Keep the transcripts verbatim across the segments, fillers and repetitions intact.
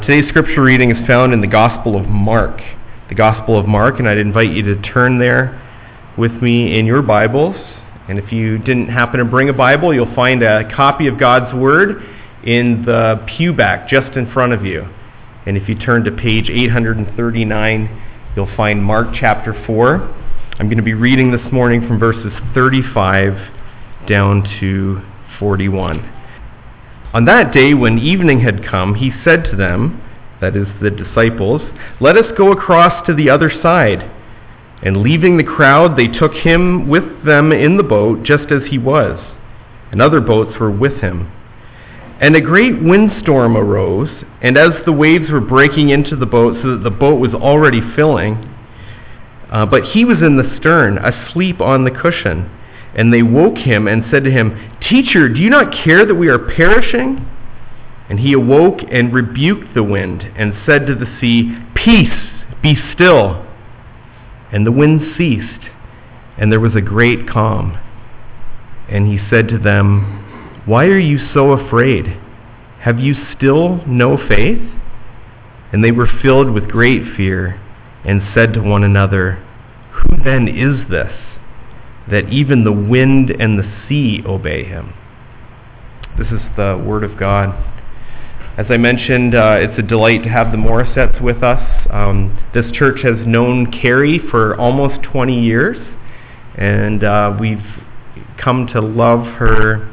Today's scripture reading is found in the Gospel of Mark. The Gospel of Mark, and I'd invite you to turn there with me in your Bibles. And if you didn't happen to bring a Bible, you'll find a copy of God's Word in the pew back just in front of you. And if you turn to page eight thirty-nine, you'll find Mark chapter four. I'm going to be reading this morning from verses thirty-five down to forty-one. On that day, when evening had come, he said to them, that is, the disciples, "Let us go across to the other side." And leaving the crowd, they took him with them in the boat, just as he was, and other boats were with him. And a great windstorm arose, and as the waves were breaking into the boat, so that the boat was already filling, uh, but he was in the stern, asleep on the cushion. And they woke him and said to him, "Teacher, do you not care that we are perishing?" And he awoke and rebuked the wind and said to the sea, "Peace, be still." And the wind ceased, and there was a great calm. And he said to them, "Why are you so afraid? Have you still no faith?" And they were filled with great fear and said to one another, "Who then is this, that even the wind and the sea obey him?" This is the Word of God. As I mentioned, uh, it's a delight to have the Morissettes with us. Um, this church has known Carrie for almost twenty years, and uh, we've come to love her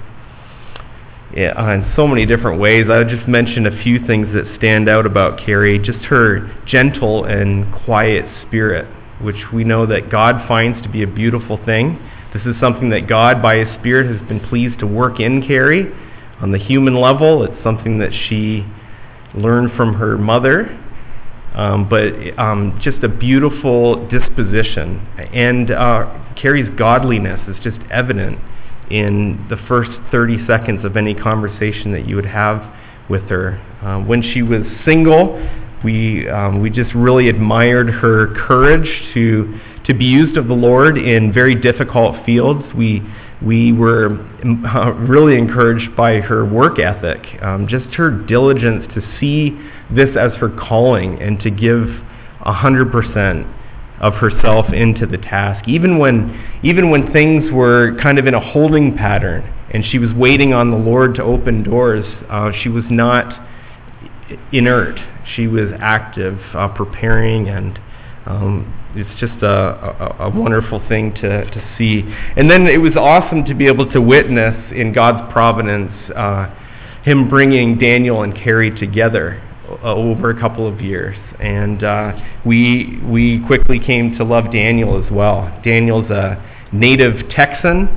yeah, in so many different ways. I'll just mention a few things that stand out about Carrie. Just her gentle and quiet spirit, which we know that God finds to be a beautiful thing. This is something that God, by His Spirit, has been pleased to work in Carrie. On the human level, it's something that she learned from her mother, um, but um, just a beautiful disposition. And uh, Carrie's godliness is just evident in the first thirty seconds of any conversation that you would have with her. Uh, when she was single, We um, we just really admired her courage to to be used of the Lord in very difficult fields. We we were uh, really encouraged by her work ethic, um, just her diligence to see this as her calling and to give a hundred percent of herself into the task, even when even when things were kind of in a holding pattern and she was waiting on the Lord to open doors. Uh, she was not inert. She was active, uh, preparing, and um, it's just a, a, a wonderful thing to, to see. And then it was awesome to be able to witness in God's providence uh, Him bringing Daniel and Carrie together uh, over a couple of years. And uh, we we quickly came to love Daniel as well. Daniel's a native Texan,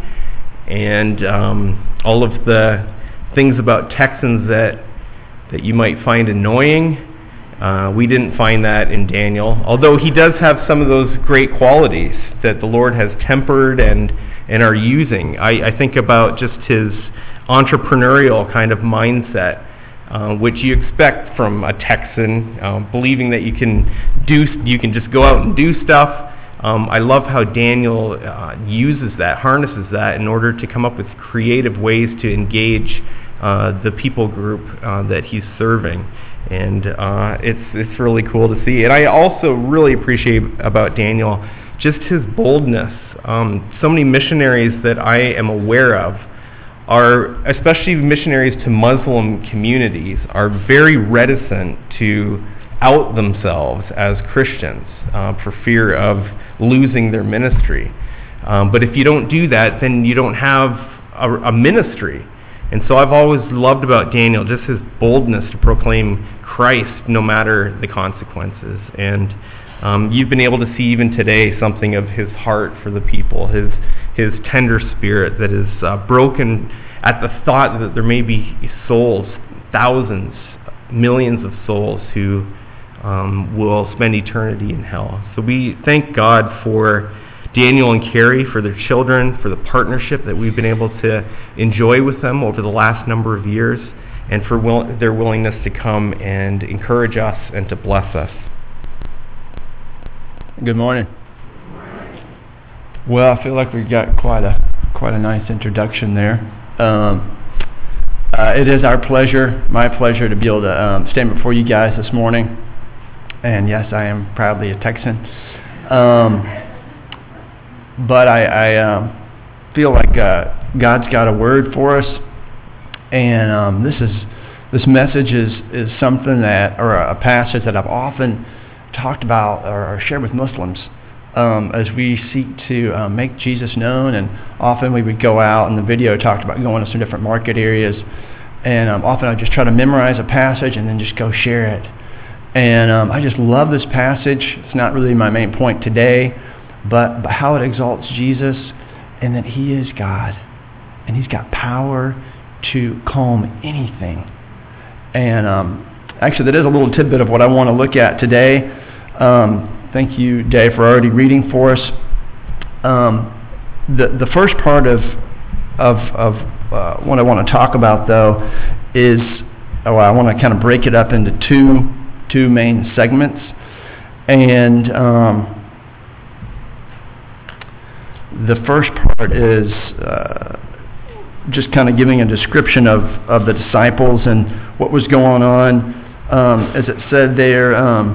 and um, all of the things about Texans that that you might find annoying, Uh, we didn't find that in Daniel, although he does have some of those great qualities that the Lord has tempered and, and are using. I, I think about just his entrepreneurial kind of mindset, uh, which you expect from a Texan, uh, believing that you can do, you can just go out and do stuff. Um, I love how Daniel uh, uses that, harnesses that in order to come up with creative ways to engage uh, the people group uh, that he's serving. And uh, it's it's really cool to see. And I also really appreciate about Daniel just his boldness. Um, so many missionaries that I am aware of are, especially missionaries to Muslim communities, are very reticent to out themselves as Christians uh, for fear of losing their ministry. Um, but if you don't do that, then you don't have a, a ministry. And so I've always loved about Daniel just his boldness to proclaim Christ no matter the consequences. And um, you've been able to see even today something of his heart for the people, his his tender spirit that is uh, broken at the thought that there may be souls, thousands, millions of souls who um, will spend eternity in hell. So we thank God for Daniel and Carrie, for their children, for the partnership that we've been able to enjoy with them over the last number of years, and for will- their willingness to come and encourage us and to bless us. Good morning. Well, I feel like we got quite a quite a nice introduction there. Um, Uh, it is our pleasure, my pleasure, to be able to um, stand before you guys this morning. And yes, I am proudly a Texan. Um, but I, I um, feel like uh, God's got a word for us, and um, this is this message is is something that, or a passage that I've often talked about or shared with Muslims um, as we seek to uh, make Jesus known. And often we would go out, and the video talked about going to some different market areas, and um, often I just try to memorize a passage and then just go share it. And um, I just love this passage. It's not really my main point today, but, but how it exalts Jesus, and that He is God, and He's got power to calm anything. And um, actually, that is a little tidbit of what I want to look at today. Um, thank you, Dave, for already reading for us. Um, the the first part of of of uh, what I want to talk about, though, is oh, I want to kind of break it up into two two main segments, and um, the first part is uh, just kind of giving a description of, of the disciples and what was going on. Um, as it said there, um,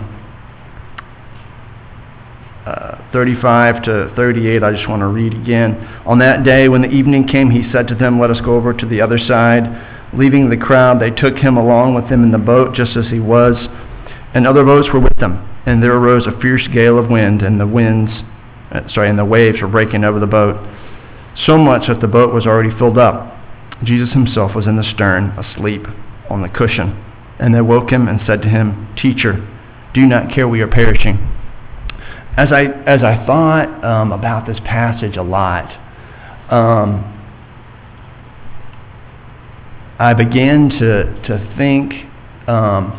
uh, thirty-five to thirty-eight, I just want to read again. On that day, when the evening came, He said to them, "Let us go over to the other side." Leaving the crowd, they took Him along with them in the boat, just as He was, and other boats were with them. And there arose a fierce gale of wind, and the winds, uh, sorry, and the waves were breaking over the boat, so much that the boat was already filled up. Jesus Himself was in the stern, asleep on the cushion. And they woke Him and said to Him, "Teacher, do you not care we are perishing?" As I as I thought um, about this passage a lot, um, I began to to think, um,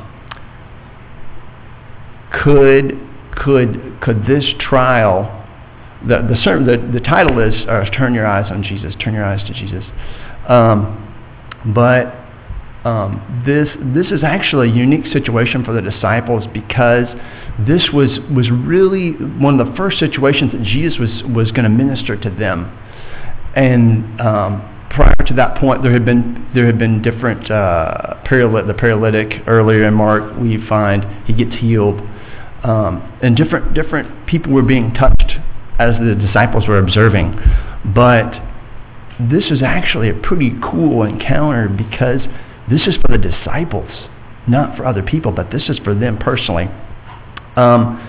could could could this trial, the the the, the title is uh, "Turn Your Eyes on Jesus," turn your eyes to Jesus, um, but um, this this is actually a unique situation for the disciples, because this was was really one of the first situations that Jesus was was going to minister to them, and um, prior to that point, there had been there had been different uh, paralytic, the paralytic earlier in Mark, we find he gets healed, um, and different different people were being touched as the disciples were observing. But this is actually a pretty cool encounter, because this is for the disciples, not for other people, but this is for them personally. Um,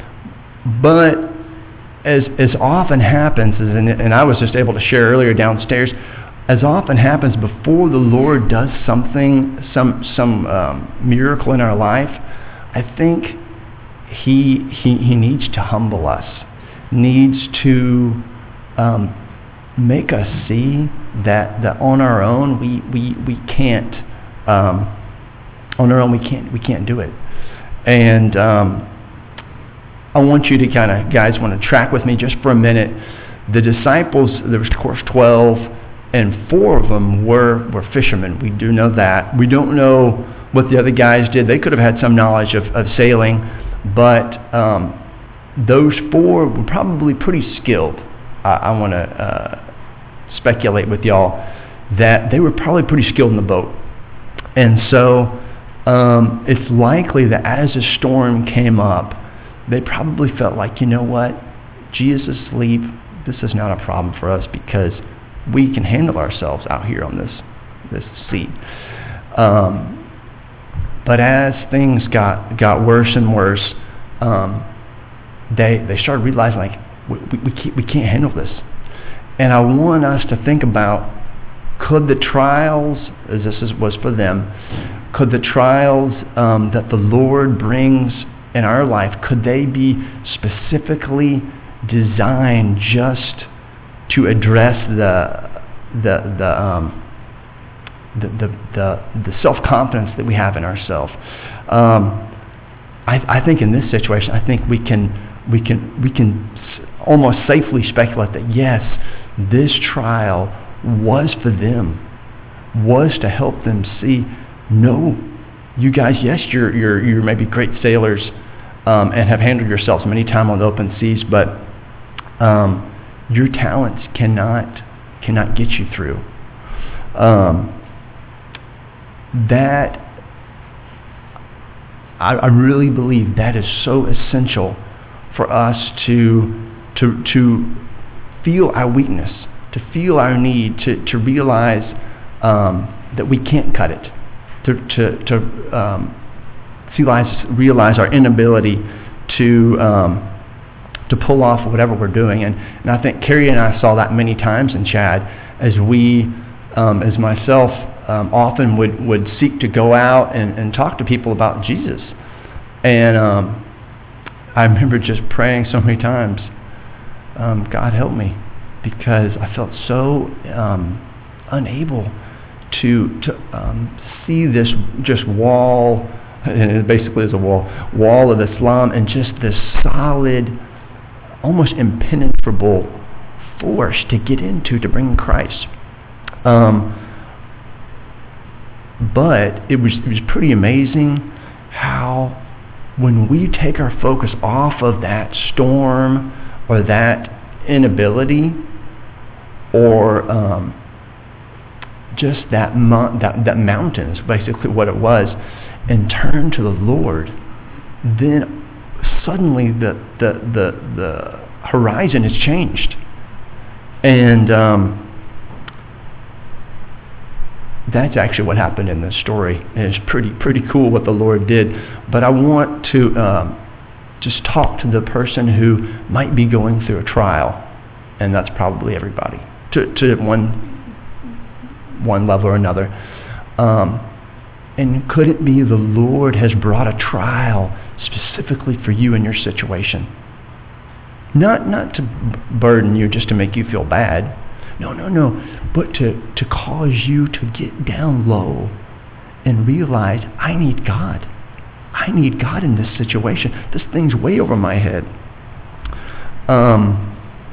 but as as often happens, and, and I was just able to share earlier downstairs, as often happens before the Lord does something, some some um, miracle in our life, I think he he he needs to humble us, needs to um, make us see that that on our own we we we can't um, on our own we can't we can't do it. And um, I want you to kind of, guys, want to track with me just for a minute. The disciples, there was of course twelve, and four of them were, were fishermen. We do know that. We don't know what the other guys did. They could have had some knowledge of, of sailing, but um, those four were probably pretty skilled. Uh, I want to uh, speculate with y'all that they were probably pretty skilled in the boat. And so um, it's likely that as the storm came up, they probably felt like, you know what, Jesus is asleep. This is not a problem for us, because we can handle ourselves out here on this this sea. Um, but as things got got worse and worse, um, they they started realizing, like, we, we, we, can't, we can't handle this. And I want us to think about, could the trials, as this is, was for them, could the trials um, that the Lord brings in our life, could they be specifically designed just to address the the the um, the, the the the self-confidence that we have in ourselves? Um, I, I think in this situation, I think we can we can we can almost safely speculate that yes, this trial was for them, was to help them see, no, you guys, yes, you're you're you're maybe great sailors um, and have handled yourselves many times on the open seas, but um, your talents cannot cannot get you through. Um, that I, I really believe that is so essential for us to to to feel our weakness, to feel our need, to to realize um, that we can't cut it, to to to um, realize realize our inability to um, to pull off whatever we're doing. And, and I think Carrie and I saw that many times in Chad as we, um, as myself, um, often would, would seek to go out and, and talk to people about Jesus. And um, I remember just praying so many times, um, God help me, because I felt so um, unable to to um, see this just wall, and it basically is a wall, wall of Islam, and just this solid, almost impenetrable force to get into to bring Christ. Um, but it was it was pretty amazing how when we take our focus off of that storm or that inability or um, just that, mo- that that mountain is basically what it was, and turn to the Lord, then suddenly the the the, the horizon has changed. And um, that's actually what happened in this story. And it's pretty pretty cool what the Lord did. But I want to um, just talk to the person who might be going through a trial, and that's probably everybody, to to one one level or another. Um, and could it be the Lord has brought a trial specifically for you in your situation? Not not to burden you, just to make you feel bad. No, no, no. But to, to cause you to get down low and realize, I need God. I need God in this situation. This thing's way over my head. Um,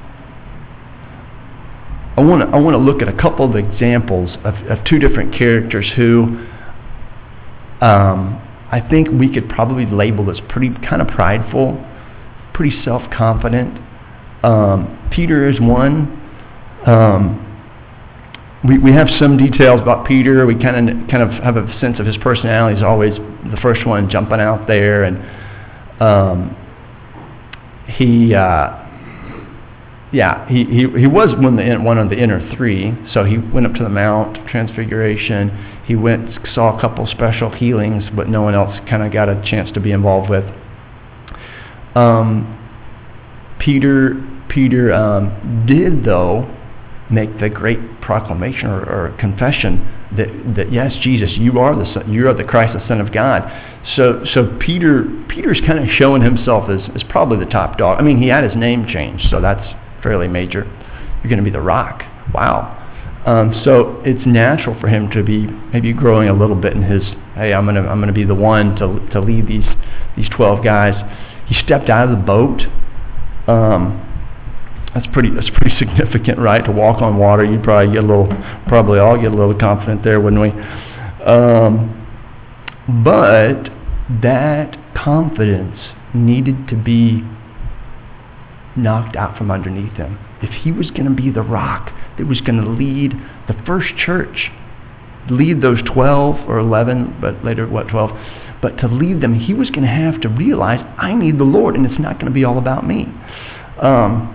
I want to I want to look at a couple of examples of, of two different characters who um, I think we could probably label as pretty kind of prideful, pretty self-confident. Um, Peter is one. Um, we we have some details about Peter. We kind of kind of have a sense of his personality. He's always the first one jumping out there, and um, he uh, yeah he, he he was one of the one of the inner three. So he went up to the Mount of Transfiguration. He went saw a couple special healings, but no one else kind of got a chance to be involved with. Um, Peter Peter um, did though make the great proclamation or, or confession that, that yes, Jesus, you are the son, you are the Christ, the Son of God. So so Peter Peter's kind of showing himself as, as probably the top dog. I mean, he had his name changed, so that's fairly major. You're going to be the Rock. Wow. Um, so it's natural for him to be maybe growing a little bit in his, hey, I'm gonna I'm gonna be the one to to lead these these twelve guys. He stepped out of the boat. Um, That's pretty. That's pretty significant, right? To walk on water, you'd probably get a little, probably all get a little confident there, wouldn't we? Um, but that confidence needed to be knocked out from underneath him. If he was going to be the rock that was going to lead the first church, lead those twelve or eleven, but later what twelve, but to lead them, he was going to have to realize, I need the Lord, and it's not going to be all about me. Um,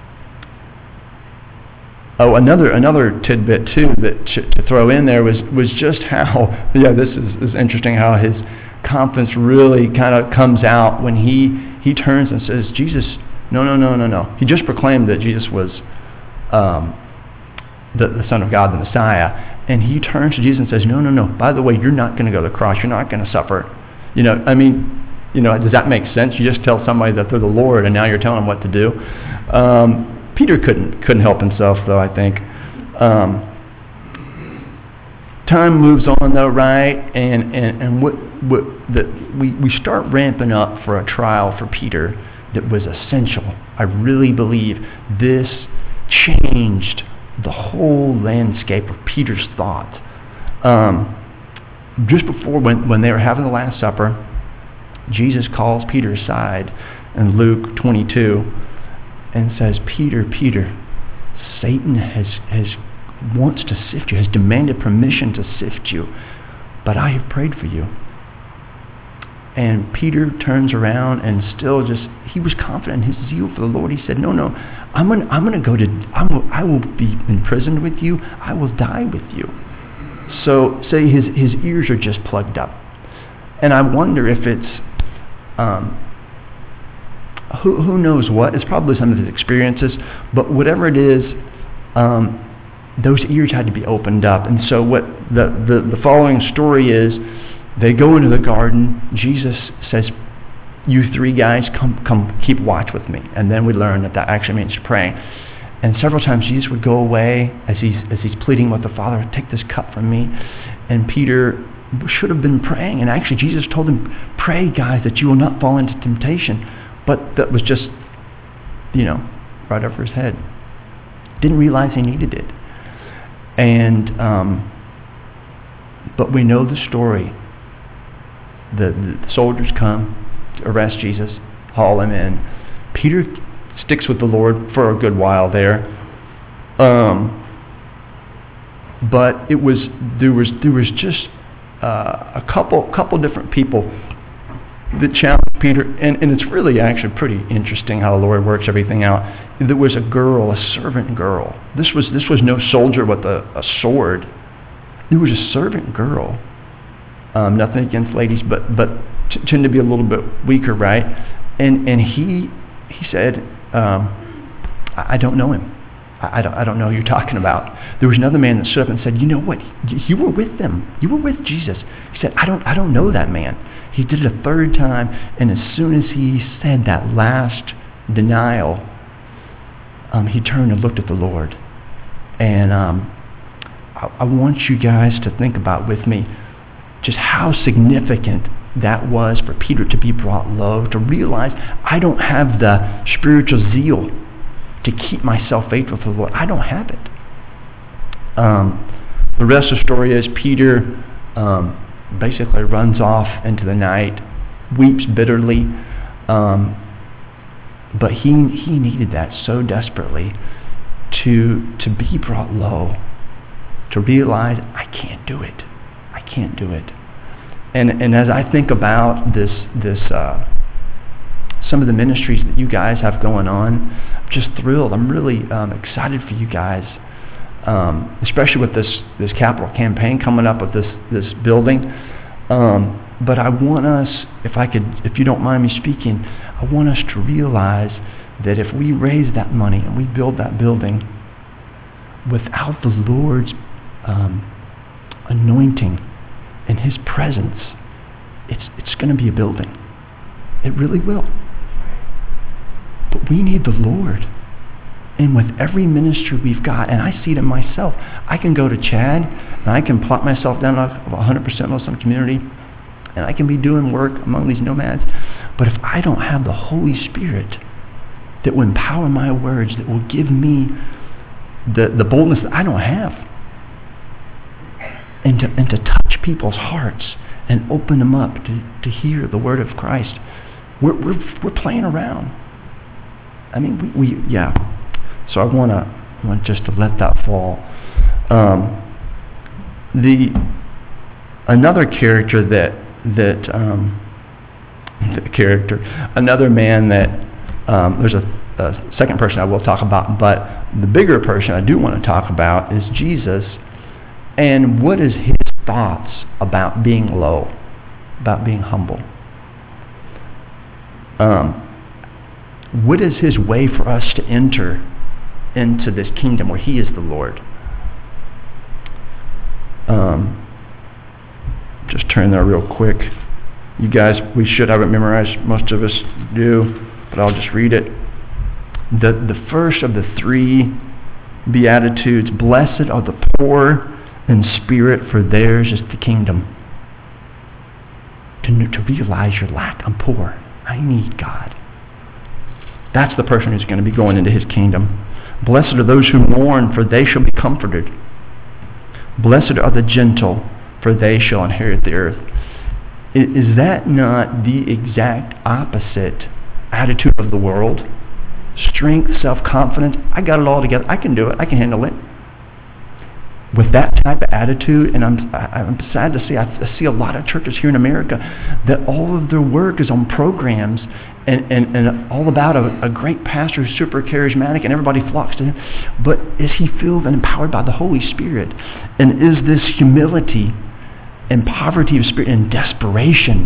Oh, another another tidbit too that to, to throw in there was was just how yeah this is, is interesting how his confidence really kind of comes out when he he turns and says, Jesus, no no no no no. He just proclaimed that Jesus was um, the the Son of God, the Messiah, and he turns to Jesus and says, no no no. By the way, you're not going to go to the cross. You're not going to suffer. You know, I mean, you know, does that make sense? You just tell somebody that they're the Lord, and now you're telling them what to do. Um, Peter couldn't couldn't help himself, though, I think. Um, time moves on, though, right? And and, and what what the, we, we start ramping up for a trial for Peter that was essential. I really believe this changed the whole landscape of Peter's thought. Um, just before, when, when they were having the Last Supper, Jesus calls Peter aside in Luke twenty-two and says, Peter, Peter, Satan has, has wants to sift you, has demanded permission to sift you. but I have prayed for you. And Peter turns around and still just, he was confident in his zeal for the Lord. He said, no, no, I'm going I'm to go to, I'm, I will be imprisoned with you. I will die with you. So say his, his ears are just plugged up. And I wonder if it's, um, who, who knows what. It's probably some of his experiences. But whatever it is, um, those ears had to be opened up. And so what the, the, the following story is, they go into the garden. Jesus says, you three guys, come come keep watch with me. And then we learn that that actually means praying. And several times Jesus would go away as he's as he's pleading with the Father, take this cup from me. And Peter should have been praying. And actually Jesus told him, pray guys that you will not fall into temptation. But that was just, you know, right over his head. Didn't realize he needed it. And um, but we know the story. The, the soldiers come to arrest Jesus, haul him in. Peter sticks with the Lord for a good while there. Um, but it was there was there was just uh, a couple couple different people that challenged Peter, and, and it's really actually pretty interesting how the Lord works everything out. There was a girl, a servant girl. This was this was no soldier with a, a sword. There was a servant girl. Um, nothing against ladies, but but t- tend to be a little bit weaker, right? And and he he said, um, I, I don't know him. I, I don't I don't know who you're talking about. There was another man that stood up and said, you know what? You, you were with them. You were with Jesus. He said, I don't I don't know that man. He did it a third time, and as soon as he said that last denial, um, he turned and looked at the Lord. And um, I, I want you guys to think about with me just how significant that was for Peter to be brought low, to realize I don't have the spiritual zeal to keep myself faithful to the Lord. I don't have it. Um, the rest of the story is Peter um, basically runs off into the night, weeps bitterly, um, but he he needed that so desperately to to be brought low, to realize I can't do it. I can't do it. And and as I think about this, this uh, some of the ministries that you guys have going on, I'm just thrilled. I'm really um, excited for you guys, um, especially with this this capital campaign coming up with this this building. Um, but I want us, if I could, if you don't mind me speaking, I want us to realize that if we raise that money and we build that building, without the Lord's um, anointing and His presence, it's it's going to be a building. It really will. But we need the Lord. And with every ministry we've got, and I see it in myself, I can go to Chad and I can plot myself down of one hundred percent Muslim community, and I can be doing work among these nomads. But if I don't have the Holy Spirit that will empower my words, that will give me the, the boldness that I don't have, and to, and to touch people's hearts and open them up to, to hear the word of Christ, we're we're, we're playing around. I mean, we, we yeah. So I want to want just to let that fall. Um, the another character that that um, the character another man that um, there's a, a second person I will talk about, but the bigger person I do want to talk about is Jesus, and what is his thoughts about being low, about being humble. Um, what is his way for us to enter into this kingdom where he is the Lord? Um, just turn there real quick. You guys, we should have it memorized. Most of us do, but I'll just read it. The, the first of the three Beatitudes, blessed are the poor in spirit, for theirs is the kingdom. To, to realize your lack. I'm poor. I need God. That's the person who's going to be going into his kingdom. Blessed are those who mourn, for they shall be comforted. Blessed are the gentle, for they shall inherit the earth. Is that not the exact opposite attitude of the world? Strength, self-confidence, I got it all together. I can do it. I can handle it. with that type of attitude, and I'm I'm sad to see, I see a lot of churches here in America that all of their work is on programs and, and, and all about a, a great pastor who's super charismatic and everybody flocks to him. But is he filled and empowered by the Holy Spirit? And is this humility and poverty of spirit and desperation,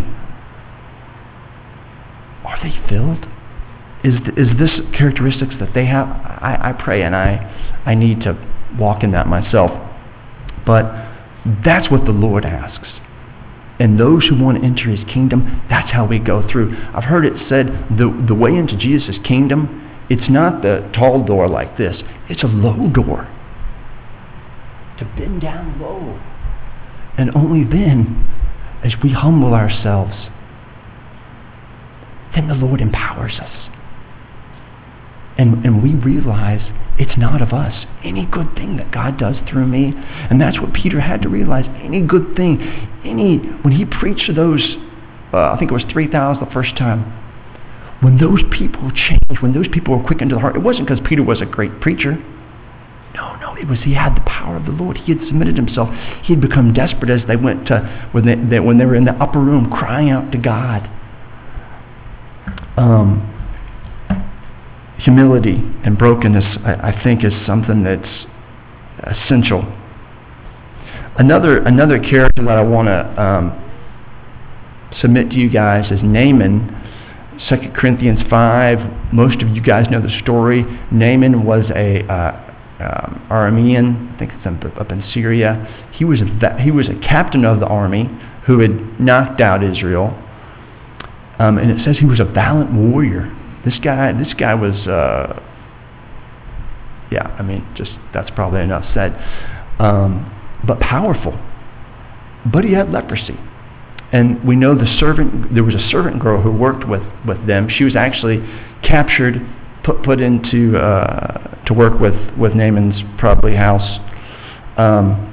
are they filled? Is is this characteristics that they have? I, I pray and I I need to walk in that myself. But that's what the Lord asks. And those who want to enter his kingdom, that's how we go through. I've heard it said the, the way into Jesus' kingdom, it's not the tall door like this. It's a low door. To bend down low. And only then, as we humble ourselves, then the Lord empowers us. And, and we realize it's not of us. Any good thing that God does through me, and that's what Peter had to realize. Any good thing, any when he preached to those, uh, I think it was three thousand the first time, when those people changed, when those people were quickened to the heart, it wasn't because Peter was a great preacher. No, no, it was he had the power of the Lord. He had submitted himself. He had become desperate as they went to, when they, they, when they were in the upper room crying out to God. Um... Humility and brokenness, I, I think, is something that's essential. Another another character that I want to um, submit to you guys is Naaman. Second Corinthians five. Most of you guys know the story. Naaman was a uh, um, Aramean. I think it's up, up in Syria. He was a he was a captain of the army who had knocked out Israel. Um, and it says he was a valiant warrior. This guy, this guy was, uh, yeah, I mean, just that's probably enough said. Um, but powerful. But he had leprosy. And we know the servant, there was a servant girl who worked with, with them. She was actually captured, put put into, uh, to work with, with Naaman's probably house. Um,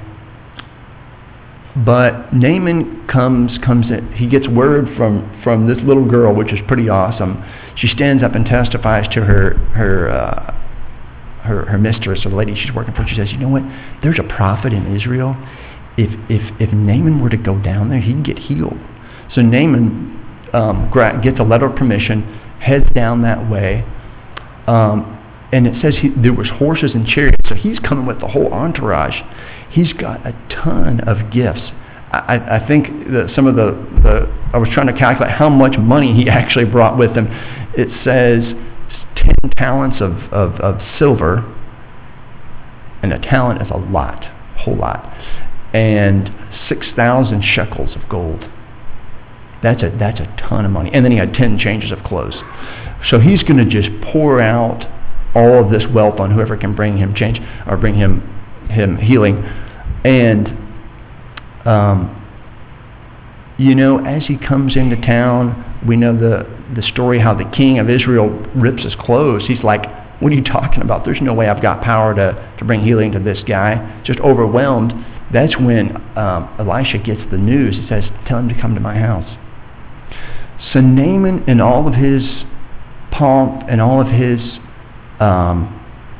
But Naaman comes, comes in, he gets word from, from this little girl, which is pretty awesome. She stands up and testifies to her her uh, her, her mistress, or the lady she's working for. She says, you know what, there's a prophet in Israel. If if if Naaman were to go down there, he'd get healed. So Naaman um, gets a letter of permission, heads down that way. Um, and it says he, there was horses and chariots, so he's coming with the whole entourage. He's got a ton of gifts. I, I think that some of the, the, I was trying to calculate how much money he actually brought with him. It says ten talents of, of, of silver, and a talent is a lot, a whole lot, and six thousand shekels of gold. That's a, that's a ton of money. And then he had ten changes of clothes. So he's going to just pour out all of this wealth on whoever can bring him change or bring him him healing. And um, you know, as he comes into town, we know the the story how the king of Israel rips his clothes. He's like, what are you talking about? There's no way I've got power to, to bring healing to this guy. Just overwhelmed. That's when um, Elisha gets the news. He says, tell him to come to my house. So Naaman, in all of his pomp and all of his um,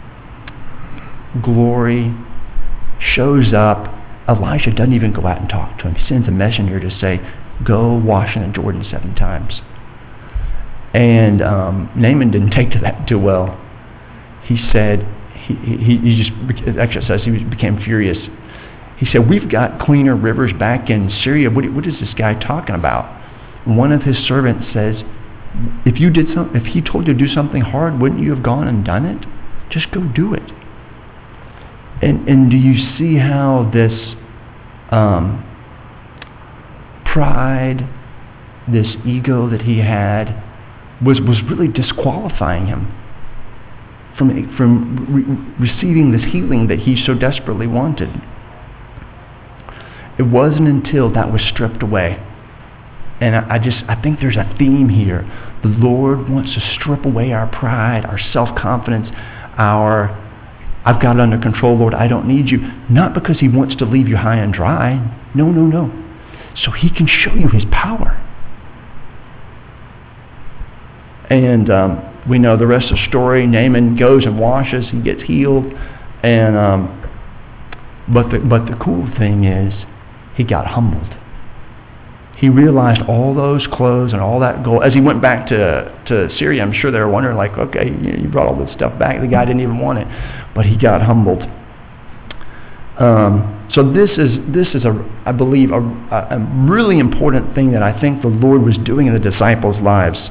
glory, shows up. Elisha doesn't even go out and talk to him. He sends a messenger to say, go wash in the Jordan seven times. And um, Naaman didn't take to that too well. He said, he, he, he just, actually it says he became furious. He said, we've got cleaner rivers back in Syria. What, what is this guy talking about? One of his servants says, if you did some, if he told you to do something hard, wouldn't you have gone and done it? Just go do it. And and do you see how this um, pride, this ego that he had, was was really disqualifying him from from re- receiving this healing that he so desperately wanted? It wasn't until that was stripped away. And I, I just, I think there's a theme here. The Lord wants to strip away our pride, our self-confidence, our, I've got it under control, Lord, I don't need you. Not because he wants to leave you high and dry. No, no, no. So he can show you his power. And um, we know the rest of the story. Naaman goes and washes. He gets healed. And um, But the, but the cool thing is, he got humbled. He realized all those clothes and all that gold. As he went back to, to Syria, I'm sure they were wondering, like, okay, you brought all this stuff back. The guy didn't even want it. But he got humbled. Um, so this is, this is a, I believe, a, a really important thing that I think the Lord was doing in the disciples' lives.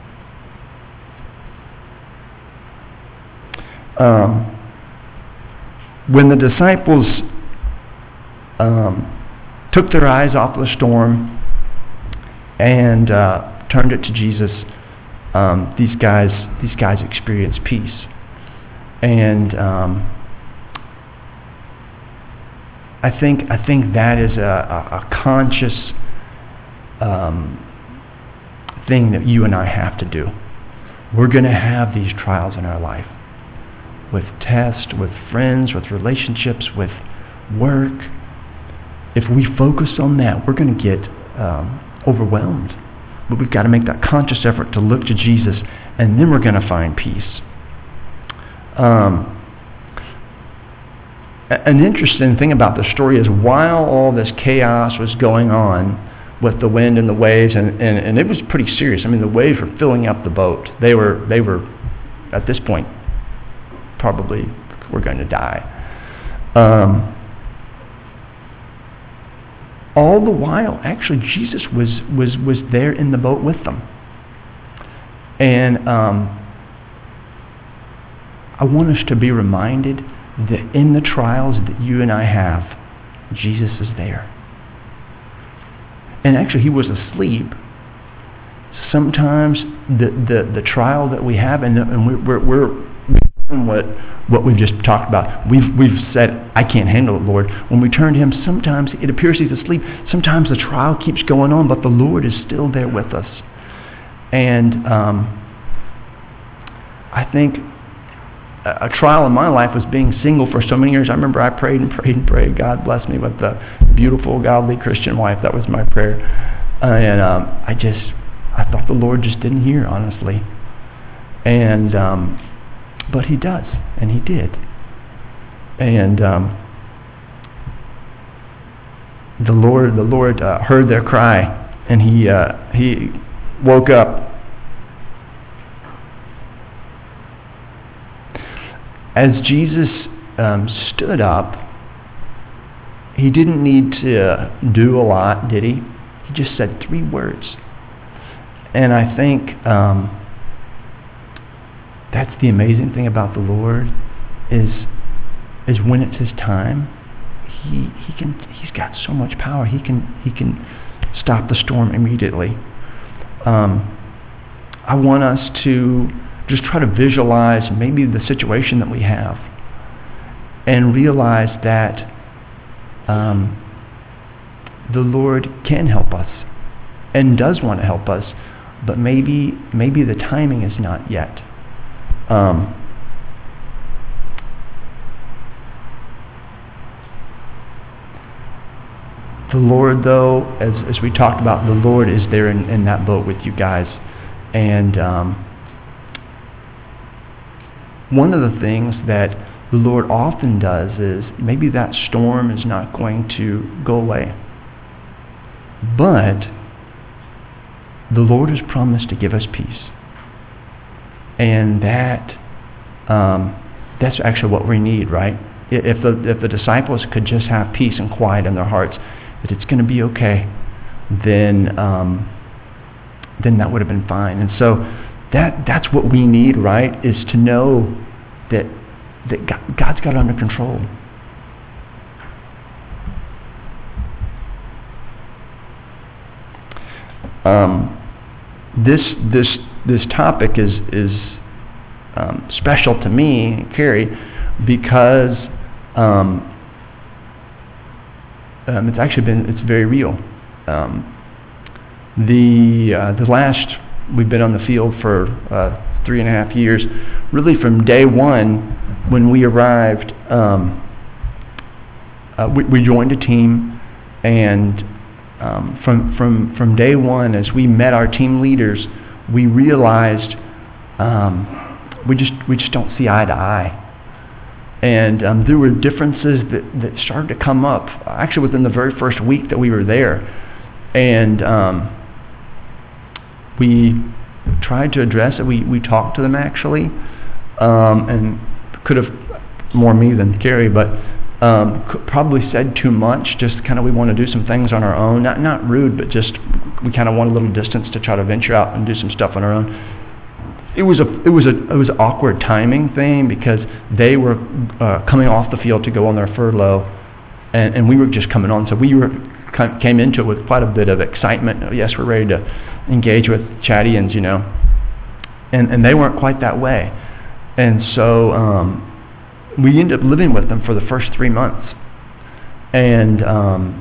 Um, when the disciples um, took their eyes off the storm and uh, turned it to Jesus, um, these guys these guys experienced peace. And um, I think I think that is a, a, a conscious um, thing that you and I have to do. We're going to have these trials in our life, with tests, with friends, with relationships, with work. If we focus on that, we're going to get um, overwhelmed. But we've got to make that conscious effort to look to Jesus, and then we're going to find peace. Um, an interesting thing about the story is, while all this chaos was going on with the wind and the waves, and, and, and it was pretty serious. I mean, the waves were filling up the boat. They were, they were at this point, probably we're going to die. Um, all the while, actually, Jesus was was was there in the boat with them. And um, I want us to be reminded that in the trials that you and I have, Jesus is there. And actually, he was asleep. Sometimes the the, the trial that we have, and, the, and we're we're, we're what what we've just talked about. We've we've said, I can't handle it, Lord. When we turn to him, sometimes it appears he's asleep. Sometimes the trial keeps going on, but the Lord is still there with us. And um, I think a, a trial in my life was being single for so many years. I remember I prayed and prayed and prayed. God bless me with a beautiful, godly Christian wife. That was my prayer. And um, I just, I thought the Lord just didn't hear, honestly. And um, But he does, and he did. And um, the Lord, the Lord uh, heard their cry, and he uh, he woke up. As Jesus um, stood up, he didn't need to do a lot, did he? He just said three words, and I think. Um, That's the amazing thing about the Lord, is is when it's his time, he he can he's got so much power. He can he can stop the storm immediately. Um, I want us to just try to visualize maybe the situation that we have, and realize that um, the Lord can help us and does want to help us, but maybe maybe the timing is not yet. Um, the Lord, though, as as we talked about, the Lord is there in, in that boat with you guys. And um, one of the things that the Lord often does is, maybe that storm is not going to go away, but the Lord has promised to give us peace. And that um, that's actually what we need, right? If the if the disciples could just have peace and quiet in their hearts, that it's going to be okay, then um, then that would have been fine. And so that that's what we need, right? Is to know that that God, God's got it under control. Um, this this this topic is is um, special to me, Carrie, because um, um, it's actually been it's very real. Um, the uh, the last we've been on the field for uh, three and a half years. Really, from day one when we arrived, um, uh, we, we joined a team, and um, from from from day one, as we met our team leaders, we realized um, we just we just don't see eye to eye. And um, there were differences that, that started to come up, actually within the very first week that we were there. And um, we tried to address it. We, we talked to them, actually, um, and could have, more me than Carrie, but um, could, probably said too much, just kind of we want to do some things on our own. Not, not rude, but just we kind of want a little distance to try to venture out and do some stuff on our own. It was a it was a it was an awkward timing thing because they were uh, coming off the field to go on their furlough, and, and we were just coming on. So we were came into it with quite a bit of excitement. Yes, we're ready to engage with Chadians, you know, and and they weren't quite that way, and so um, we ended up living with them for the first three months, and um,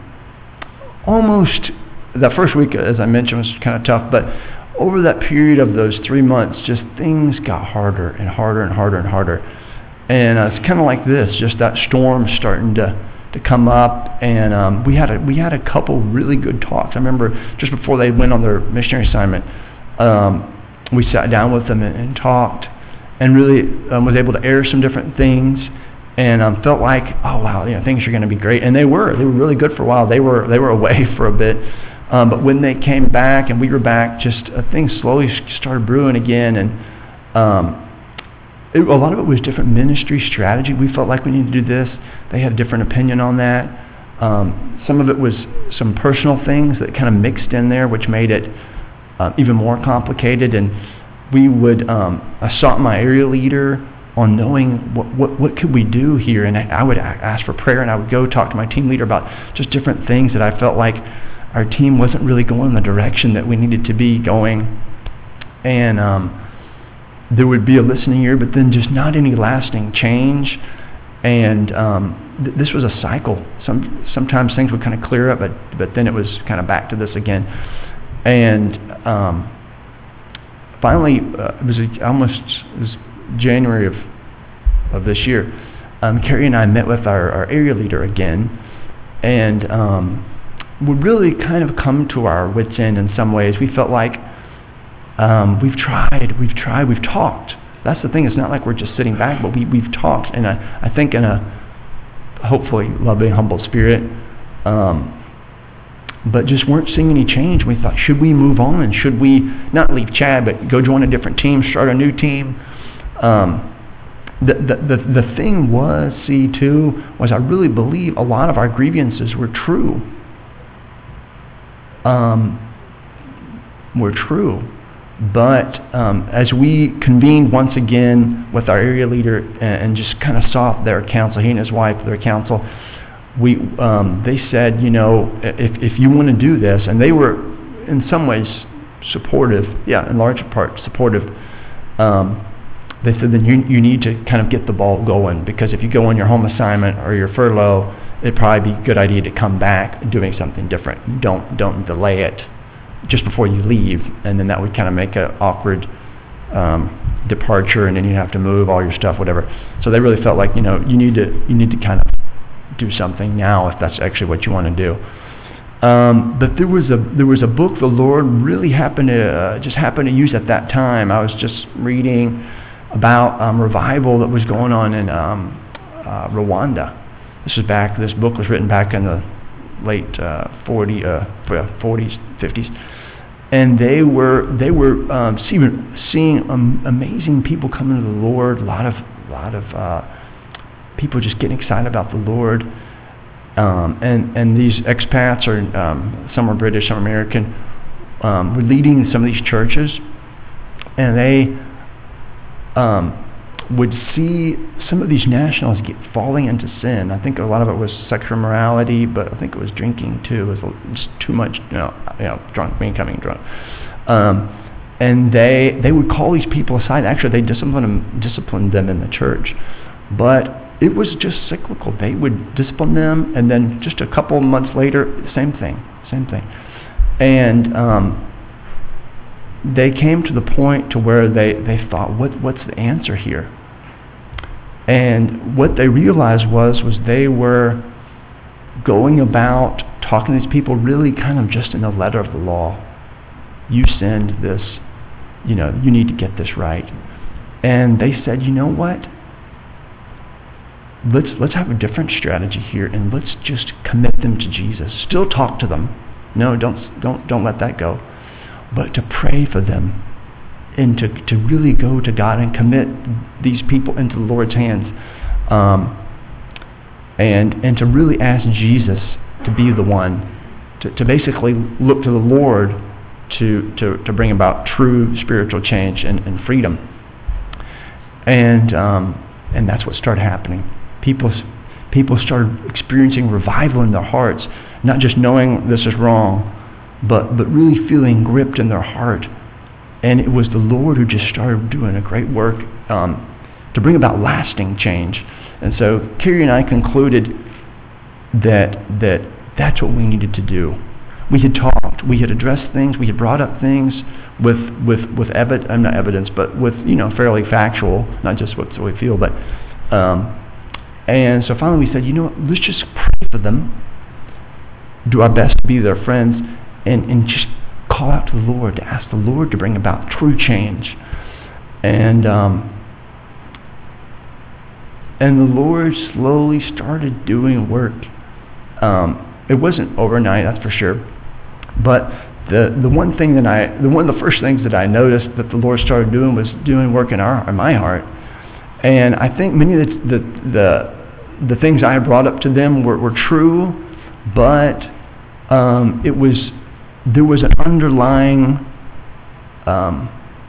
almost that first week, as I mentioned, was kind of tough, but over that period of those three months, just things got harder and harder and harder and harder. And uh, it's kind of like this, just that storm starting to, to come up. And um, we had a we had a couple really good talks. I remember just before they went on their missionary assignment, um, we sat down with them and, and talked, and really um, was able to air some different things. And um, felt like, oh wow, you know, things are going to be great. And they were. They were really good for a while. They were they were away for a bit. Um, but when they came back and we were back, just uh, things slowly started brewing again, and um, it, a lot of it was different ministry strategy. We felt like we needed to do this. They had a different opinion on that. Um, some of it was some personal things that kind of mixed in there, which made it uh, even more complicated. And we would, um, I sought my area leader on knowing what, what what could we do here, and I, I would ask for prayer, and I would go talk to my team leader about just different things that I felt like our team wasn't really going in the direction that we needed to be going. And um, there would be a listening ear, but then just not any lasting change. And um, th- this was a cycle. Some sometimes things would kind of clear up, but but then it was kind of back to this again. And um, finally, uh, it was a, almost it was January of of this year. Um, Carrie and I met with our, our area leader again, and um, we really kind of come to our wits' end in some ways. We felt like um, we've tried, we've tried, we've talked. That's the thing. It's not like we're just sitting back, but we, we've talked, and I, I think in a hopefully loving, humble spirit, um, but just weren't seeing any change. We thought, should we move on? Should we not leave Chad, but go join a different team, start a new team? Um, the, the, the, the thing was, see, too, was I really believe a lot of our grievances were true. Um, were true. But um, as we convened once again with our area leader and, and just kind of sought their counsel, he and his wife, their counsel, we um, they said, you know, if if you want to do this, and they were in some ways supportive, yeah, in large part supportive. Um, they said then you you need to kind of get the ball going, because if you go on your home assignment or your furlough, it'd probably be a good idea to come back doing something different. Don't don't delay it just before you leave, and then that would kind of make an awkward um, departure, and then you have to move all your stuff, whatever. So they really felt like, you know, you need to you need to kind of do something now if that's actually what you want to do. Um, but there was a there was a book the Lord really happened to uh, just happened to use at that time. I was just reading about um, revival that was going on in um, uh, Rwanda. This was back. This book was written back in the late uh, forty, uh, forties, fifties, and they were they were um, seeing seeing um, amazing people coming to the Lord. A lot of lot of uh, people just getting excited about the Lord, um, and and these expats, or um, some are British, some are American, um, were leading some of these churches, and they um, would see some of these nationals get falling into sin. I think a lot of it was sexual immorality, but I think it was drinking too. It was just too much, you know, you know drunk, becoming drunk. Um, and they they would call these people aside. Actually, they disciplined them, disciplined them in the church, but it was just cyclical. They would discipline them, and then just a couple of months later, same thing, same thing. And um, they came to the point to where they, they thought, what what's the answer here? And what they realized was was they were going about talking to these people really kind of just in the letter of the law. You sinned this, you know, you need to get this right. And they said, you know what? let's let's have a different strategy here, and let's just commit them to Jesus. Still talk to them. No, don't don't don't let that go. But to pray for them, and to to really go to God and commit these people into the Lord's hands, um, and and to really ask Jesus to be the one to, to basically look to the Lord to to to bring about true spiritual change and, and freedom. And um, and that's what started happening. People people started experiencing revival in their hearts, not just knowing this is wrong, but but really feeling gripped in their heart. And it was the Lord who just started doing a great work um, to bring about lasting change. And so Carrie and I concluded that that that's what we needed to do. We had talked, we had addressed things, we had brought up things with with with evidence, uh, not evidence, but with you know fairly factual, not just what we feel, but um, and so finally we said, you know what, let's just pray for them, do our best to be their friends, and and just call out to the Lord, to ask the Lord to bring about true change. And um, and the Lord slowly started doing work. Um, it wasn't overnight, that's for sure. But the the one thing that I, the one of the first things that I noticed that the Lord started doing was doing work in our in my heart. And I think many of the the the, the things I brought up to them were, were true, but um, it was there was an underlying um,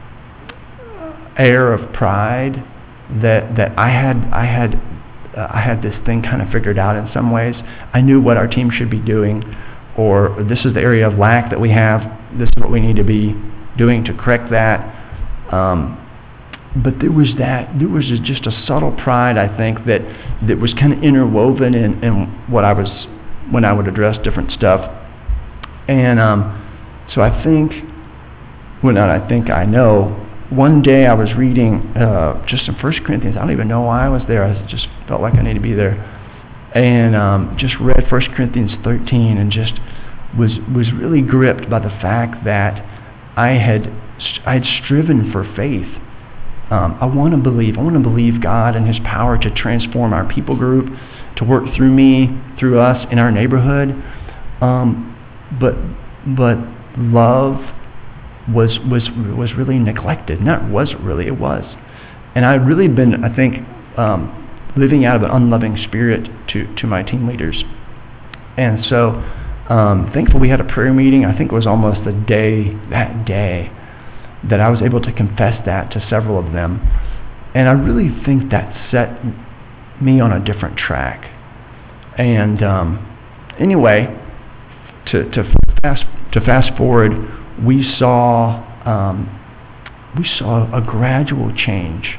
air of pride that that I had I had uh, I had this thing kind of figured out in some ways. I knew what our team should be doing, or this is the area of lack that we have. This is what we need to be doing to correct that. Um, but there was that there was just a subtle pride, I think, that that was kind of interwoven in, in what I was when I would address different stuff. And um, so I think, well, not I think I know. One day I was reading uh, just in First Corinthians. I don't even know why I was there. I just felt like I needed to be there, and um, just read First Corinthians thirteen, and just was was really gripped by the fact that I had I had striven for faith. Um, I want to believe. I want to believe God and His power to transform our people group, to work through me, through us in our neighborhood. Um, but but love was was was really neglected. Not wasn't really, it was. And I'd really been, I think, um, living out of an unloving spirit to, to my team leaders. And so, um, thankfully we had a prayer meeting. I think it was almost the day, that day, that I was able to confess that to several of them. And I really think that set me on a different track. And um, anyway, to to fast to fast forward, we saw um, we saw a gradual change.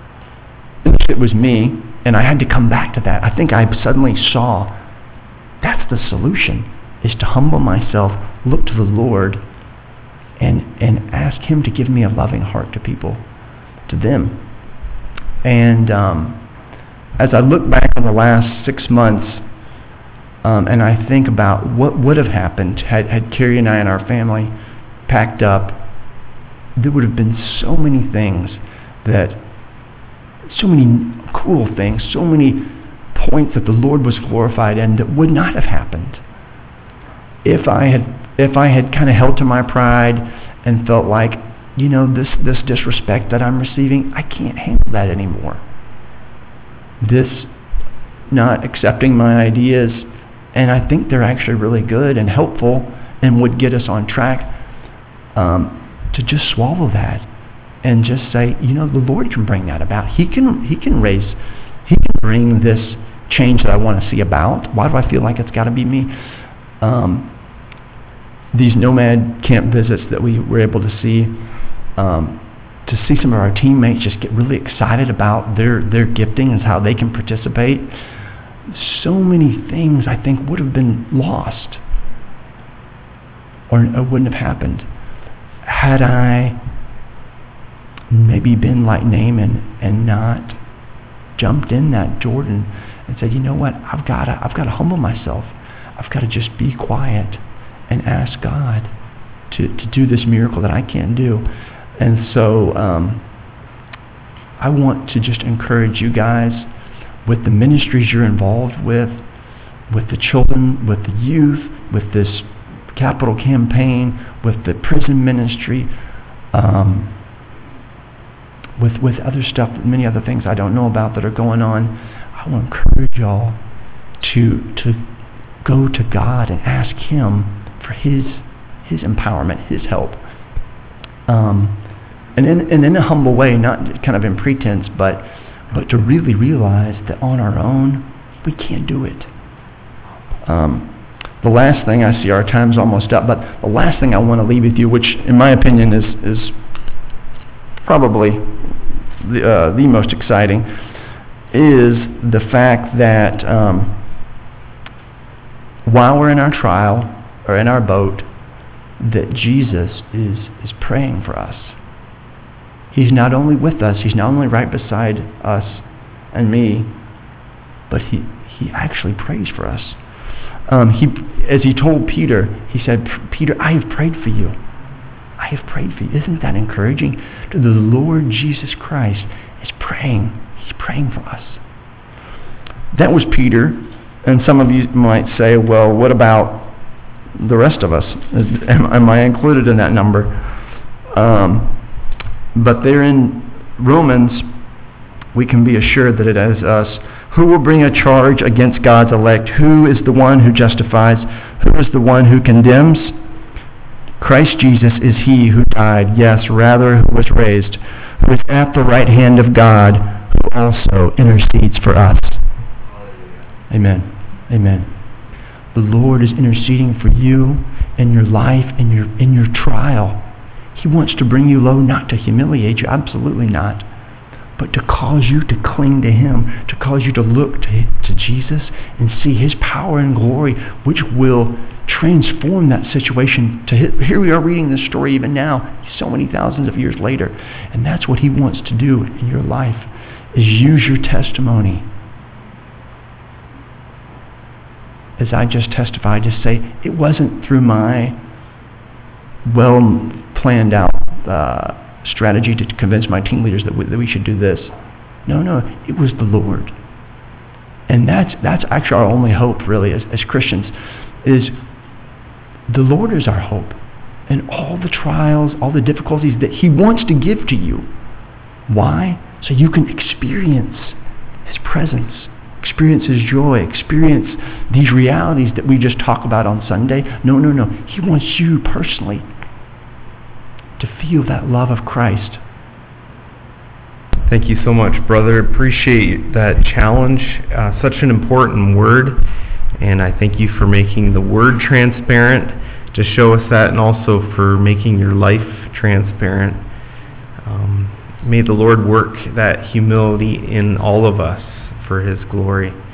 It was me, and I had to come back to that. I think I suddenly saw that's the solution, is to humble myself, look to the Lord, and and ask Him to give me a loving heart to people, to them. And um, as I look back on the last six months, um, and I think about what would have happened had, had Carrie and I and our family packed up, there would have been so many things that, so many cool things, so many points that the Lord was glorified in that would not have happened if I had if I had kind of held to my pride and felt like, you know, this this disrespect that I'm receiving, I can't handle that anymore. This not accepting my ideas, and I think they're actually really good and helpful and would get us on track. Um, to just swallow that and just say, you know, the Lord can bring that about. He can He can raise, He can bring this change that I want to see about. Why do I feel like it's got to be me? Um, these nomad camp visits that we were able to see, um, to see some of our teammates just get really excited about their, their gifting and how they can participate. So many things I think would have been lost or, or wouldn't have happened had I maybe been like Naaman and not jumped in that Jordan and said, you know what, I've got to I've got to humble myself. I've got to just be quiet and ask God to, to do this miracle that I can't do. And so um, I want to just encourage you guys, with the ministries you're involved with, with the children, with the youth, with this capital campaign, with the prison ministry, um, with with other stuff, many other things I don't know about that are going on. I want to encourage y'all to to go to God and ask Him for His His empowerment, His help, um, and in and in a humble way, not kind of in pretense, but but to really realize that on our own we can't do it. Um, the last thing, I see our time's almost up, but the last thing I want to leave with you, which in my opinion is is probably the, uh, the most exciting, is the fact that um, while we're in our trial or in our boat, that Jesus is is praying for us. He's not only with us, He's not only right beside us and me, but He, he actually prays for us. Um, he, as He told Peter, He said, Peter, I have prayed for you. I have prayed for you. Isn't that encouraging? The Lord Jesus Christ is praying. He's praying for us. That was Peter. And some of you might say, well, what about the rest of us? Am, am I included in that number? Um, but there in Romans, we can be assured that it is us. Who will bring a charge against God's elect? Who is the one who justifies? Who is the one who condemns? Christ Jesus is He who died, yes, rather who was raised, who is at the right hand of God, who also intercedes for us. Amen. Amen. The Lord is interceding for you in your life, in your in your trial. He wants to bring you low, not to humiliate you, absolutely not, but to cause you to cling to Him, to cause you to look to, to Jesus and see His power and glory, which will transform that situation. To hit, here we are reading this story even now, so many thousands of years later, and that's what He wants to do in your life, is use your testimony. As I just testified, just say, it wasn't through my well planned out uh, strategy to convince my team leaders that we, that we should do this. No, no, it was the Lord. And that's that's actually our only hope, really, as, as Christians, is the Lord is our hope. And all the trials, all the difficulties that He wants to give to you. Why? So you can experience His presence, experience His joy, experience these realities that we just talk about on Sunday. No, no, no. He wants you personally to feel that love of Christ. Thank you so much, brother. Appreciate that challenge. Uh, such an important word. And I thank you for making the word transparent to show us that, and also for making your life transparent. Um, may the Lord work that humility in all of us for His glory.